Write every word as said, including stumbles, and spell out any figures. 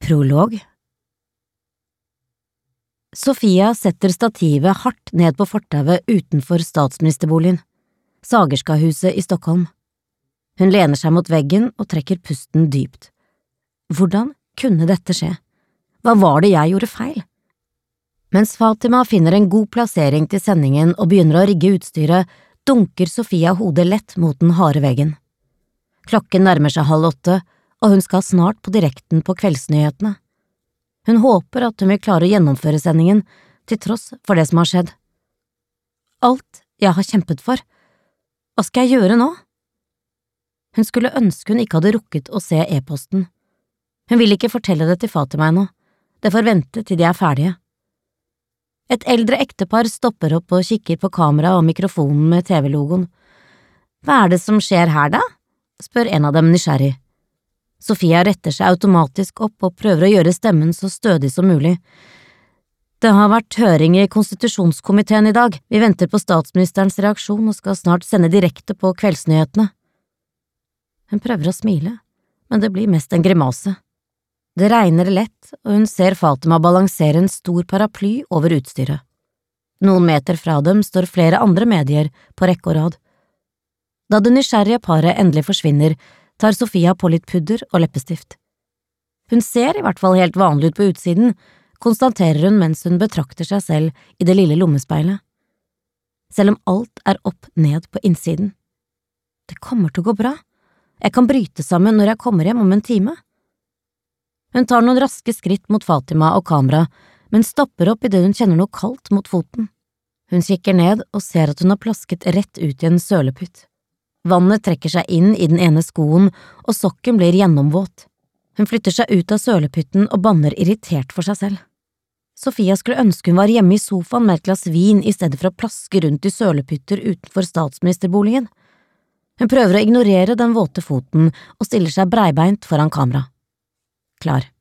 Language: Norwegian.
Prolog. Sofia setter stativet hardt ned på fortauet utenfor statsministerboligen, Sagerska-huset i Stockholm. Hun lener seg mot veggen og trekker pusten dypt. Hvordan kunne dette skje? Hva var det jeg gjorde feil? Mens Fatima finner en god plassering til sendingen og begynner å rigge utstyret, dunker Sofia hodet lett mot den harde veggen. Klokken nærmer seg halv åtte, og hun skal snart på direkten på kveldsnyhetene. Hun håper at hun vil klare å gjennomføre sendingen, til tross for det som har skjedd. Alt jeg har kjempet for. Hva skal jeg gjøre nå? Hun skulle ønske hun ikke hadde rukket å se e-posten. Hun vil ikke fortelle det til Fatima ennå. Det får vente til de er ferdige. Et eldre ektepar stopper opp og kikker på kamera og mikrofonen med T V-logoen. Hva er det som skjer her da? Spør en av dem nysgjerrig. Sofia retter seg automatisk opp og prøver å gjøre stemmen så stødig som mulig. Det har vært høring i konstitusjonskomiteen i dag. Vi venter på statsministerens reaksjon og skal snart sende direkte på kveldsnyhetene. Hun prøver å smile, men det blir mest en grimase. Det regner lett, og hun ser Fatima balansere en stor paraply over utstyret. Noen meter fra dem står flere andre medier på rekke og rad. Da det nysgjerrige paret endelig forsvinner, tar Sofia på litt pudder og leppestift. Hun ser i hvert fall helt vanlig ut på utsiden, konstaterer hun mens hun betrakter seg selv i det lille lommespeilet. Selv om alt er opp ned på innsiden. Det kommer til å gå bra. Jeg kan bryte sammen når jeg kommer hjem om en time. Hun tar noen raske skritt mot Fatima og kamera, men stopper opp idet hun kjenner noe kaldt mot foten. Hun kikker ned og ser at hun har plasket rett ut i en sølepytt. Vannet trekker seg inn i den ene skoen, og sokken blir gjennomvåt. Hun flytter seg ut av sølepytten og banner irritert for seg selv. Sofia skulle ønske hun var hjemme i sofaen med et glass vin i stedet for å plaske rundt i sølepytter utenfor statsministerboligen. Hun prøver å ignorere den våte foten og stiller seg breibeint foran kamera. Klar.